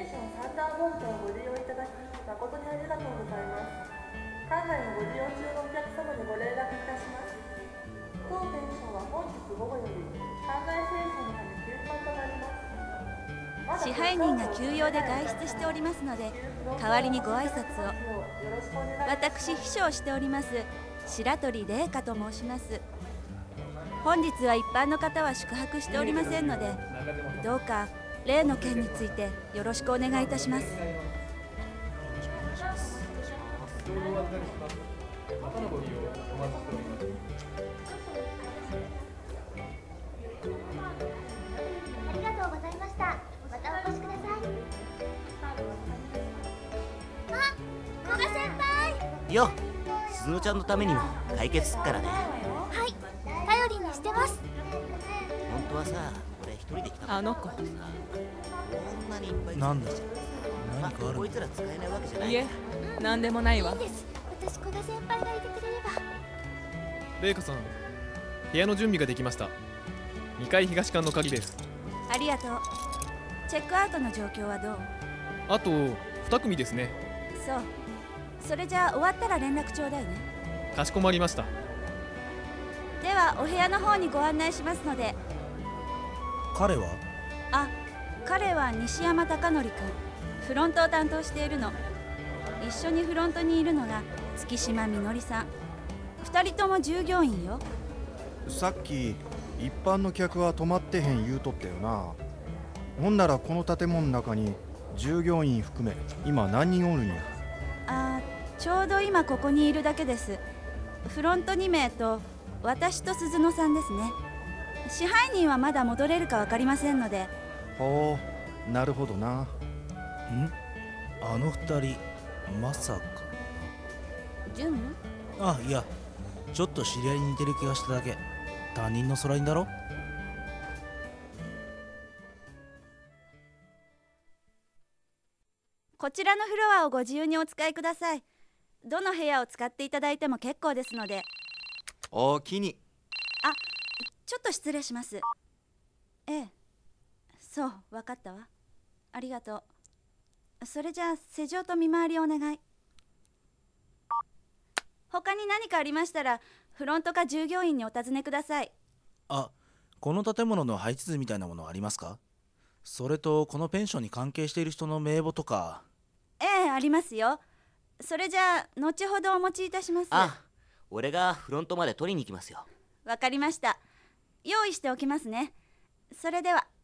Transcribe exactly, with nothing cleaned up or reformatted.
ションサンダーボルトをご利用いただき誠にありがとうございます。館内のご利用中のお客様にご連絡いたします。当電車は本日午後より館内清掃のため休館となります。 支配人が休養で外出しておりますので、代わりにご挨拶を。私、秘書をしております白鳥玲香と申します。本日は一般の方は宿泊しておりませんので、どうか例の件についてよろしくお願いいたします。 ありがとうございました。またお越しください。あ、古賀先輩。 よ、鈴乃ちゃんのためにも解決すっからね。 はい、頼りにしてます。 本当はさ、俺一人で来た。 あの子。 こんなにいっぱい。 なんだ。何かある。 こいつら使えないわけじゃない。 いえ、なんでもないわ。 いいです。私、古賀先輩がいてくれれば。 玲香さん、部屋の準備ができました。にかい東館の鍵です。 ありがとう。チェックアウトの状況はどう？ あとに組ですね。 そう。それじゃあ終わったら連絡ちょうだいね。 かしこまりました。 ではお部屋の方にご案内しますので。 彼は？ あ、彼は西山貴則君。フロントを担当しているの。一緒にフロントにいるのが月島みのりさん。二人とも従業員よ。 さっき一般の客は泊まってへん言うとったよな。ほんならこの建物の中に従業員含め今何人おるんや？ あ、ちょうど今ここにいるだけです。フロントにめいと私と鈴乃さんですね。支配人はまだ戻れるか分かりませんので。 ほう、なるほどな。 ん？あの二人まさか。 純？ あ、いや、ちょっと知り合いに似てる気がしただけ。他人の空人だろ。 こちらのフロアをご自由にお使いください。どの部屋を使っていただいても結構ですので。 おおきに。 あ、ちょっと失礼します。ええ、そう、分かったわ。ありがとう。それじゃあ施錠と見回りをお願い。他に何かありましたらフロントか従業員にお尋ねください。 あ、この建物の配置図みたいなものありますか？それとこのペンションに関係している人の名簿とか。 ええ、ありますよ。それじゃあ後ほどお持ちいたします。 あ、俺がフロントまで取りに行きますよ。 わかりました。用意しておきますね。それでは。